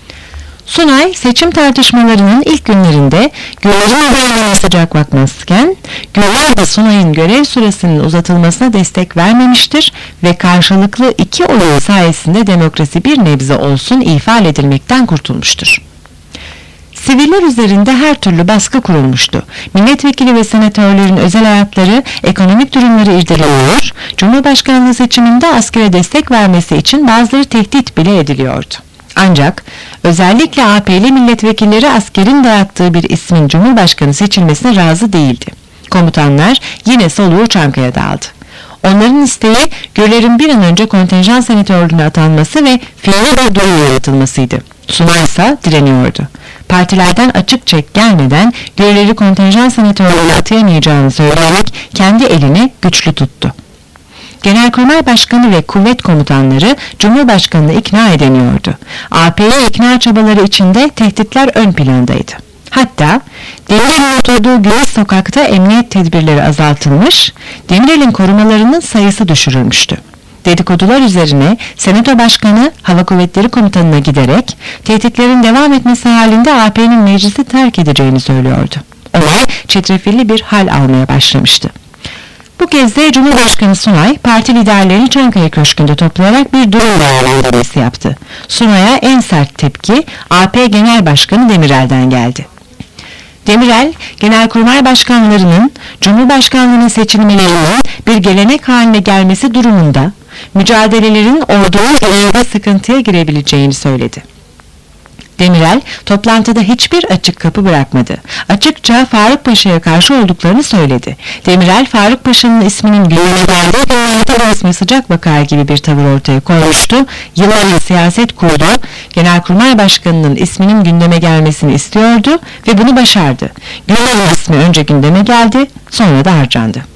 Sunay seçim tartışmalarının ilk günlerinde Gürler'in adayına sıcak bakmazken Gürler de Sunay'ın görev süresinin uzatılmasına destek vermemiştir ve karşılıklı iki oyun sayesinde demokrasi bir nebze olsun ifade edilmekten kurtulmuştur. Siviller üzerinde her türlü baskı kurulmuştu. Milletvekili ve senatörlerin özel hayatları, ekonomik durumları irdeleniyor, Cumhurbaşkanlığı seçiminde askere destek vermesi için bazıları tehdit bile ediliyordu. Ancak özellikle AP'li milletvekilleri askerin dayattığı bir ismin Cumhurbaşkanı seçilmesine razı değildi. Komutanlar yine soluğu Çankaya'da aldı. Onların isteği Gürler'in bir an önce kontenjan senatörlüğüne atanması ve fiili bir durum yaratılmasıydı. Sunay ise direniyordu. Partilerden açık çek gelmeden Gürler'i kontenjan senatörlüğüne atayamayacağını söyleyerek kendi elini güçlü tuttu. Genelkurmay Başkanı ve kuvvet komutanları Cumhurbaşkanı'nı ikna edemiyordu. AP'ye ikna çabaları içinde tehditler ön plandaydı. Hatta Demirel'in oturduğu Güneş Sokak'ta emniyet tedbirleri azaltılmış, Demirel'in korumalarının sayısı düşürülmüştü. Dedikodular üzerine Senato Başkanı Hava Kuvvetleri Komutanı'na giderek tehditlerin devam etmesi halinde AP'nin meclisi terk edeceğini söylüyordu. Olay çetrefilli bir hal almaya başlamıştı. Bu kez de Cumhurbaşkanı Sunay, parti liderlerini Çankaya Köşkü'nde toplayarak bir durum değerlendirmesi yaptı. Sunay'a en sert tepki AP Genel Başkanı Demirel'den geldi. Demirel, Genelkurmay Başkanlarının Cumhurbaşkanlığına seçilmelerinin bir gelenek haline gelmesi durumunda mücadelelerin ordunun ileride sıkıntıya girebileceğini söyledi. Demirel, toplantıda hiçbir açık kapı bırakmadı. Açıkça Faruk Paşa'ya karşı olduklarını söyledi. Demirel, Faruk Paşa'nın isminin gündeme geldiği günlerde resmi sıcak bakar gibi bir tavır ortaya koymuştu. Yıllarca siyaset kurdu. Genelkurmay Başkanı'nın isminin gündeme gelmesini istiyordu ve bunu başardı. Gürler'in ismi önce gündeme geldi, sonra da harcandı.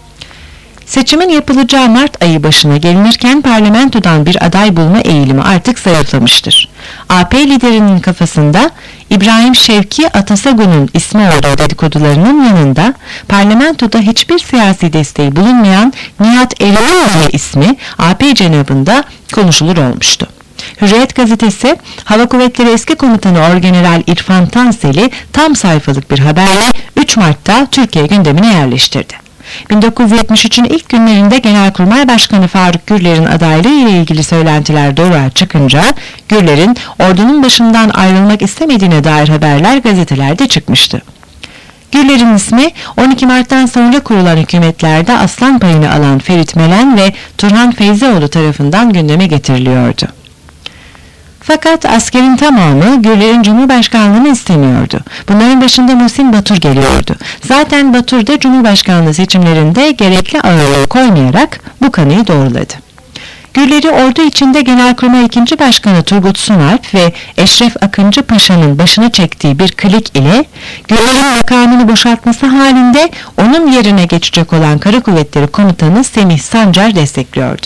Seçimin yapılacağı Mart ayı başına gelinirken parlamentodan bir aday bulma eğilimi artık zayıflamıştır. AP liderinin kafasında İbrahim Şevki Atasagun'un ismi olduğu dedikodularının yanında parlamentoda hiçbir siyasi desteği bulunmayan Nihat Eroğlu ismi AP cenabında konuşulur olmuştu. Hürriyet gazetesi Hava Kuvvetleri eski komutanı Orgeneral İrfan Tansel'i tam sayfalık bir haberle 3 Mart'ta Türkiye gündemine yerleştirdi. 1973'ün ilk günlerinde Genelkurmay Başkanı Faruk Gürler'in adaylığı ile ilgili söylentiler doğruğa çıkınca Gürler'in ordunun başından ayrılmak istemediğine dair haberler gazetelerde çıkmıştı. Gürler'in ismi 12 Mart'tan sonra kurulan hükümetlerde aslan payını alan Ferit Melen ve Turhan Feyzioğlu tarafından gündeme getiriliyordu. Fakat askerin tamamı Gürler'in Cumhurbaşkanlığını istemiyordu. Bunların başında Muhsin Batur geliyordu. Zaten Batur da Cumhurbaşkanlığı seçimlerinde gerekli ağırlığı koymayarak bu kanıyı doğruladı. Gürler'i ordu içinde Genelkurmay 2. Başkanı Turgut Sunalp ve Eşref Akıncı Paşa'nın başını çektiği bir klik ile Gürler'in makamını boşaltması halinde onun yerine geçecek olan Kara Kuvvetleri Komutanı Semih Sancar destekliyordu.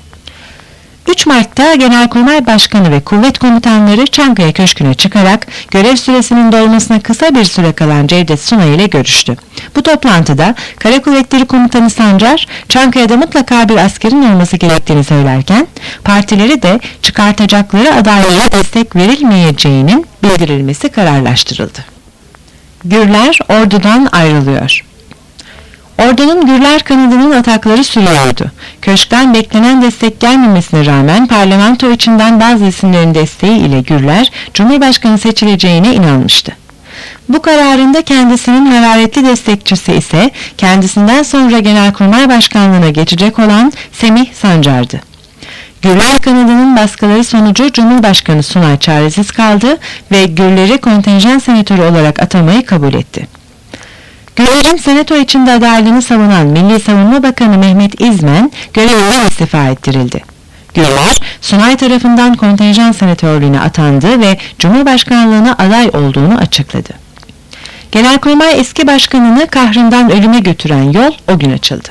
3 Mart'ta Genelkurmay Başkanı ve kuvvet komutanları Çankaya Köşkü'ne çıkarak görev süresinin dolmasına kısa bir süre kalan Cevdet Sunay ile görüştü. Bu toplantıda Kara Kuvvetleri Komutanı Sancar, Çankaya'da mutlaka bir askerin olması gerektiğini söylerken, partileri de çıkartacakları adaylara destek verilmeyeceğinin bildirilmesi kararlaştırıldı. Gürler ordudan ayrılıyor. Ordunun Gürler kanadının atakları sürüyordu. Köşkten beklenen destek gelmemesine rağmen parlamento içinden bazı isimlerin desteği ile Gürler, Cumhurbaşkanı seçileceğine inanmıştı. Bu kararında kendisinin hararetli destekçisi ise kendisinden sonra Genelkurmay Başkanlığı'na geçecek olan Semih Sancar'dı. Gürler kanadının baskıları sonucu Cumhurbaşkanı Sunay çaresiz kaldı ve Gürler'i kontenjan senatörü olarak atamayı kabul etti. Gürler'in senato içinde adaylığını savunan Milli Savunma Bakanı Mehmet İzmen görevinden istifa ettirildi. Gürler, Sunay tarafından kontenjan senatörlüğüne atandı ve Cumhurbaşkanlığına aday olduğunu açıkladı. Genelkurmay eski başkanını kahrından ölüme götüren yol o gün açıldı.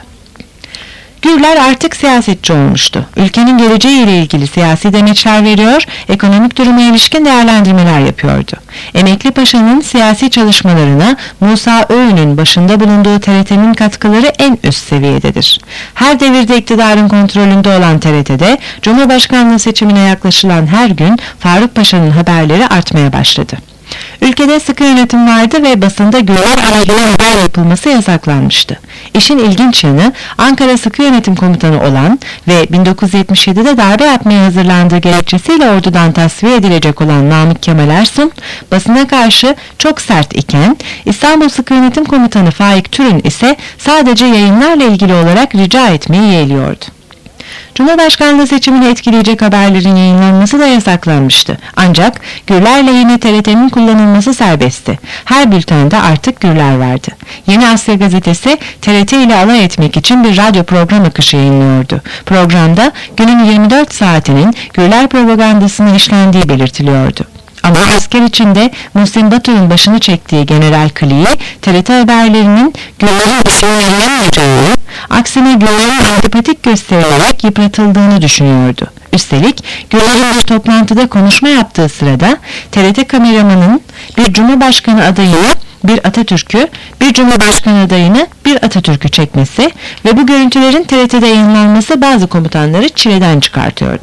Gürler artık siyasetçi olmuştu. Ülkenin geleceği ile ilgili siyasi demeçler veriyor, ekonomik duruma ilişkin değerlendirmeler yapıyordu. Emekli Paşa'nın siyasi çalışmalarına Musa Öğün'ün başında bulunduğu TRT'nin katkıları en üst seviyededir. Her devirde iktidarın kontrolünde olan TRT'de Cumhurbaşkanlığı seçimine yaklaşılan her gün Faruk Paşa'nın haberleri artmaya başladı. Ülkede sıkı yönetim vardı ve basında Gürler aleyhine haber yapılması yasaklanmıştı. İşin ilginç yanı Ankara Sıkı Yönetim Komutanı olan ve 1977'de darbe yapmaya hazırlandığı gerekçesiyle ordudan tasfiye edilecek olan Namık Kemal Ersun, basına karşı çok sert iken İstanbul Sıkı Yönetim Komutanı Faik Türün ise sadece yayınlarla ilgili olarak rica etmeyi yeğliyordu. Cumhurbaşkanlığı seçimini etkileyecek haberlerin yayınlanması da yasaklanmıştı. Ancak Gürler lehine TRT'nin kullanılması serbestti. Her bültende artık Gürler vardı. Yeni Asya gazetesi TRT ile alay etmek için bir radyo program akışı yayınlıyordu. Programda günün 24 saatinin Gürler propagandasına işlendiği belirtiliyordu. Ama asker içinde Muhsin Batur'un başını çektiği General Kliği, TRT haberlerinin Gürler'in düşünülenemeyeceğini, aksine Gürler'in antipatik gösterilerek yıpratıldığını düşünüyordu. Üstelik Gürler'in bir toplantıda konuşma yaptığı sırada TRT kameramanın bir Cumhurbaşkanı adayını, bir Atatürk'ü, bir Cumhurbaşkanı adayını, bir Atatürk'ü çekmesi ve bu görüntülerin TRT'de yayınlanması bazı komutanları çileden çıkartıyordu.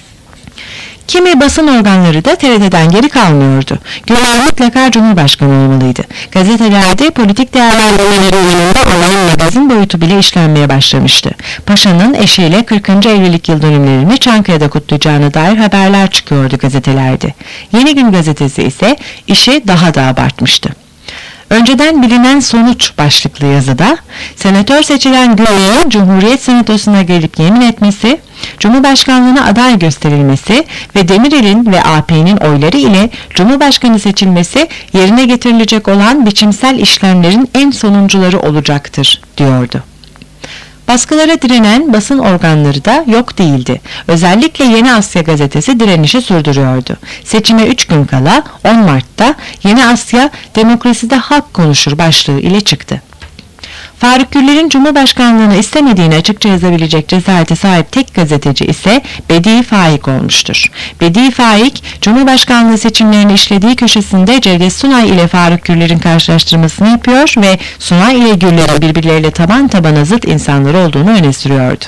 Kimi basın organları da TRT'den geri kalmıyordu. Gürler mutlaka Cumhurbaşkanı olmalıydı. Gazetelerde politik değerlendirmeleri yanında olayın magazin boyutu bile işlenmeye başlamıştı. Paşa'nın eşiyle 40. evlilik yıl dönümlerini Çankaya'da kutlayacağına dair haberler çıkıyordu gazetelerde. Yeni Gün gazetesi ise işi daha da abartmıştı. Önceden bilinen sonuç başlıklı yazıda senatör seçilen Gürler'in Cumhuriyet Senatosu'na gelip yemin etmesi, Cumhurbaşkanlığına aday gösterilmesi ve Demirel'in ve AP'nin oyları ile Cumhurbaşkanı seçilmesi yerine getirilecek olan biçimsel işlemlerin en sonuncuları olacaktır, diyordu. Baskılara direnen basın organları da yok değildi. Özellikle Yeni Asya gazetesi direnişi sürdürüyordu. Seçime 3 gün kala 10 Mart'ta Yeni Asya demokraside halk konuşur başlığı ile çıktı. Faruk Gürler'in Cumhurbaşkanlığını istemediğini açıkça yazabilecek cesarete sahip tek gazeteci ise Bedi Faik olmuştur. Bedi Faik, Cumhurbaşkanlığı seçimlerini işlediği köşesinde Cevdet Sunay ile Faruk Gürler'in karşılaştırmasını yapıyor ve Sunay ile Gürler'in birbirleriyle taban tabana zıt insanlar olduğunu öne sürüyordu.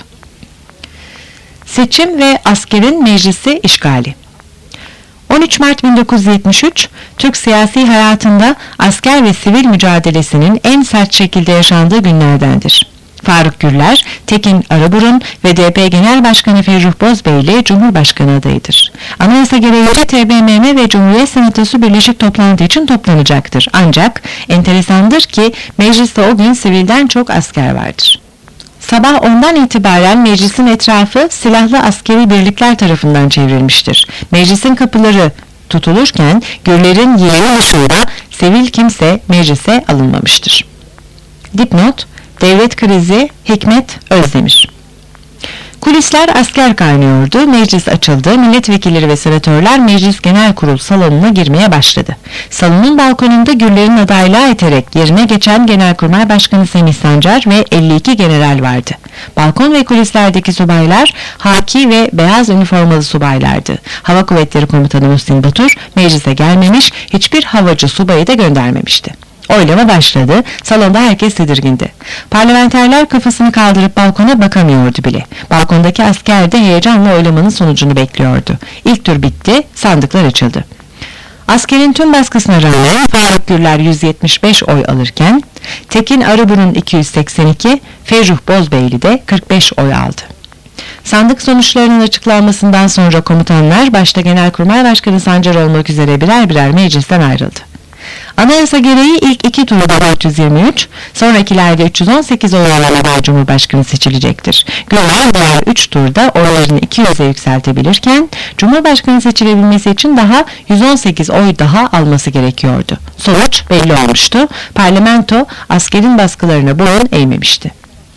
Seçim ve askerin meclisi işgali. 13 Mart 1973, Türk siyasi hayatında asker ve sivil mücadelesinin en sert şekilde yaşandığı günlerdendir. Faruk Gürler, Tekin Arıburun ve DP Genel Başkanı Ferruh Bozbey ile Cumhurbaşkanı adayıdır. Anayasa gereğince TBMM ve Cumhuriyet Senatosu birleşik toplantı için toplanacaktır. Ancak enteresandır ki mecliste o gün sivilden çok asker vardır. Sabah 10'dan itibaren meclisin etrafı silahlı askeri birlikler tarafından çevrilmiştir. Meclisin kapıları tutulurken Gürler'in yeğeni dışında sivil kimse meclise alınmamıştır. Dipnot: Devlet krizi, Hikmet Özdemir. Kulisler asker kaynıyordu, meclis açıldı, milletvekilleri ve senatörler Meclis Genel Kurul salonuna girmeye başladı. Salonun balkonunda Gürler'in adaylığa iterek yerine geçen Genelkurmay Başkanı Semih Sancar ve 52 general vardı. Balkon ve kulislerdeki subaylar haki ve beyaz üniformalı subaylardı. Hava Kuvvetleri Komutanı Muhsin Batur meclise gelmemiş, hiçbir havacı subayı da göndermemişti. Oylama başladı. Salonda herkes tedirgindi. Parlamenterler kafasını kaldırıp balkona bakamıyordu bile. Balkondaki asker de heyecanla oylamanın sonucunu bekliyordu. İlk tur bitti, sandıklar açıldı. Askerin tüm baskısına rağmen Faruk Gürler 175 oy alırken Tekin Arıburun 282, Ferruh Bozbeyli de 45 oy aldı. Sandık sonuçlarının açıklanmasından sonra komutanlar başta Genelkurmay Başkanı Sancar olmak üzere birer birer meclisten ayrıldı. Anayasa gereği ilk iki turda 423, sonrakilerde 318 oy alan aday Cumhurbaşkanı seçilecektir. Gürler diğer 3 turda oylarını 200'e yükseltebilirken, Cumhurbaşkanı seçilebilmesi için daha 118 oy daha alması gerekiyordu. Sonuç belli olmuştu. Parlamento askerin baskılarına boyun eğmemişti.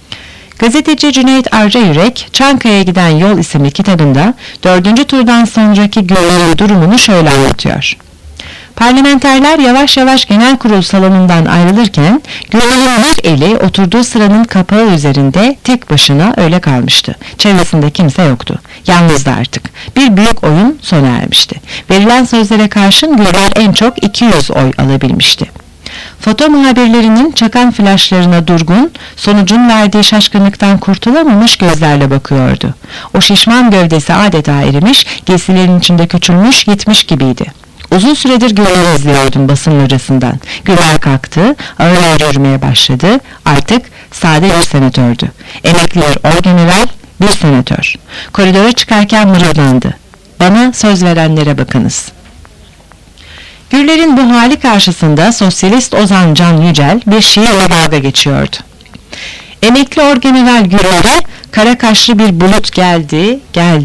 Gazeteci Cüneyt Arcayürek, Çankaya'ya giden yol isimli kitabında 4. turdan sonraki Gürler'in durumunu şöyle anlatıyor. Parlamenterler yavaş yavaş genel kurul salonundan ayrılırken Gürler'in bir eli oturduğu sıranın kapağı üzerinde tek başına öyle kalmıştı. Çevresinde kimse yoktu. Yalnızdı artık. Bir büyük oyun sona ermişti. Verilen sözlere karşın Gürler en çok 200 oy alabilmişti. Foto muhabirlerinin çakan flaşlarına durgun, sonucun verdiği şaşkınlıktan kurtulamamış gözlerle bakıyordu. O şişman gövdesi adeta erimiş, giysilerin içinde küçülmüş, gitmiş gibiydi. Uzun süredir Gürler'i izliyordum basın locasından. Gürler kalktı, ağır ağır yürümeye başladı. Artık sade bir senatördü. Emekliler orgeneral, bir senatör. Koridora çıkarken mırıldandı. Bana söz verenlere bakınız. Gürler'in bu hali karşısında sosyalist Ozan Can Yücel bir şiirle dalga geçiyordu. Emekli orgeneral Gürler'e kara kaşlı bir bulut geldi.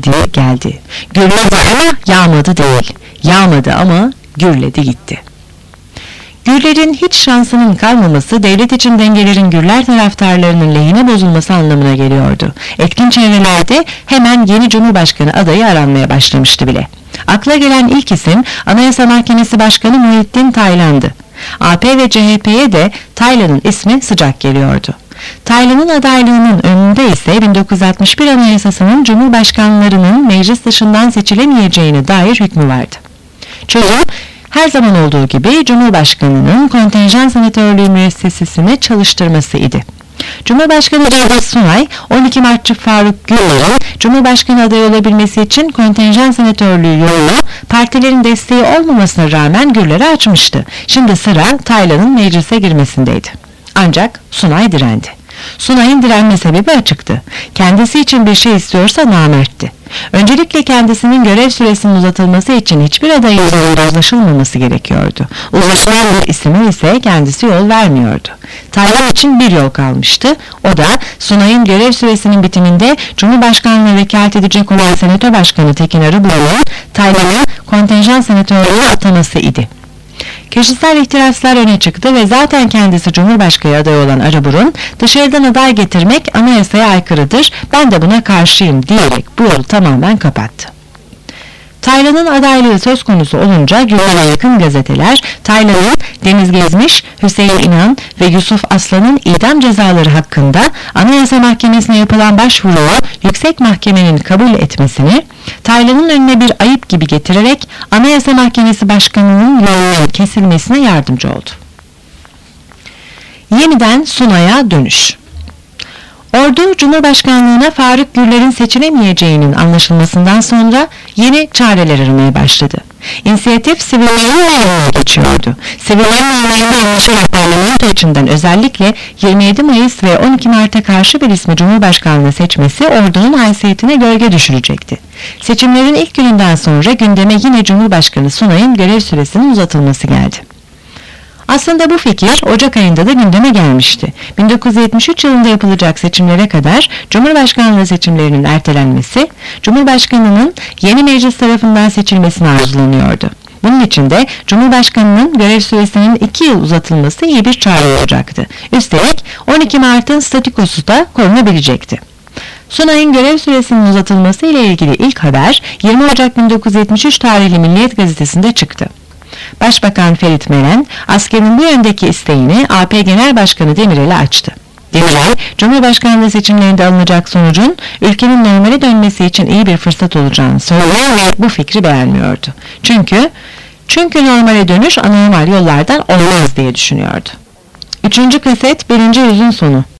Gürledi ama yağmadı değil. Yağmadı ama gürledi gitti. Gürler'in hiç şansının kalmaması devlet için dengelerin Gürler taraftarlarının lehine bozulması anlamına geliyordu. Etkin çevrelerde hemen yeni Cumhurbaşkanı adayı aranmaya başlamıştı bile. Akla gelen ilk isim Anayasa Mahkemesi Başkanı Muhittin Taylan'dı. AP ve CHP'ye de Taylan'ın ismi sıcak geliyordu. Taylan'ın adaylığının önünde ise 1961 Anayasası'nın Cumhurbaşkanlarının meclis dışından seçilemeyeceğine dair hükmü vardı. Çözüm her zaman olduğu gibi Cumhurbaşkanı'nın kontenjan senatörlüğü müessesesini çalıştırması idi. Cumhurbaşkanı Cevdet Sunay, 12 Martçı Faruk Gürler'in Cumhurbaşkanı adayı olabilmesi için kontenjan senatörlüğü yolunu partilerin desteği olmamasına rağmen Gürler'e açmıştı. Şimdi sıra Taylan'ın meclise girmesindeydi. Ancak Sunay direndi. Sunay'ın direnme sebebi açıktı. Kendisi için bir şey istiyorsa namertti. Öncelikle kendisinin görev süresinin uzatılması için hiçbir aday üzerinde uzlaşılmaması gerekiyordu. Uzlaşılan bir isime ise kendisi yol vermiyordu. Taylan için bir yol kalmıştı. O da Sunay'ın görev süresinin bitiminde Cumhurbaşkanlığına vekalet edecek olan Senato Başkanı Tekin Arıburun'un Taylan'a kontenjan senatörlüğü ataması idi. Kişisel ihtiraslar öne çıktı ve zaten kendisi Cumhurbaşkanı adayı olan Arıburun, dışarıdan aday getirmek anayasaya aykırıdır, ben de buna karşıyım diyerek bu yolu tamamen kapattı. Taylan'ın adaylığı söz konusu olunca Gürler'e yakın gazeteler Taylan'ın Deniz Gezmiş, Hüseyin İnan ve Yusuf Aslan'ın idam cezaları hakkında Anayasa Mahkemesi'ne yapılan başvuruyu Yüksek Mahkemenin kabul etmesini, Taylan'ın önüne bir ayıp gibi getirerek Anayasa Mahkemesi Başkanı'nın yolunun kesilmesine yardımcı oldu. Yeniden Sunay'a dönüş. Ordu Cumhurbaşkanlığına Faruk Gürler'in seçilemeyeceğinin anlaşılmasından sonra yeni çareler aramaya başladı. İnisiyatif sivillerin eline geçiyordu. Siviller normalde anlaşarak parlamento içinden özellikle 27 Mayıs ve 12 Mart'a karşı bir ismi Cumhurbaşkanlığı seçmesi ordunun haysiyetine gölge düşürecekti. Seçimlerin ilk gününden sonra gündeme yine Cumhurbaşkanı Sunay'ın görev süresinin uzatılması geldi. Aslında bu fikir Ocak ayında da gündeme gelmişti. 1973 yılında yapılacak seçimlere kadar Cumhurbaşkanlığı seçimlerinin ertelenmesi, Cumhurbaşkanının yeni meclis tarafından seçilmesini arzulanıyordu. Bunun için de Cumhurbaşkanının görev süresinin 2 yıl uzatılması iyi bir çare olacaktı. Üstelik 12 Mart'ın statükosu da korunabilecekti. Sunay'ın görev süresinin uzatılması ile ilgili ilk haber 20 Ocak 1973 tarihli Milliyet Gazetesi'nde çıktı. Başbakan Ferit Meren, askerin bu yöndeki isteğini AP Genel Başkanı Demirel'e açtı. Demirel, Cumhurbaşkanlığı seçimlerinde alınacak sonucun ülkenin normale dönmesi için iyi bir fırsat olacağını söylüyor ve bu fikri beğenmiyordu. Çünkü normale dönüş anormal yollardan olmaz diye düşünüyordu. 3. kaset 1. yüzün sonu.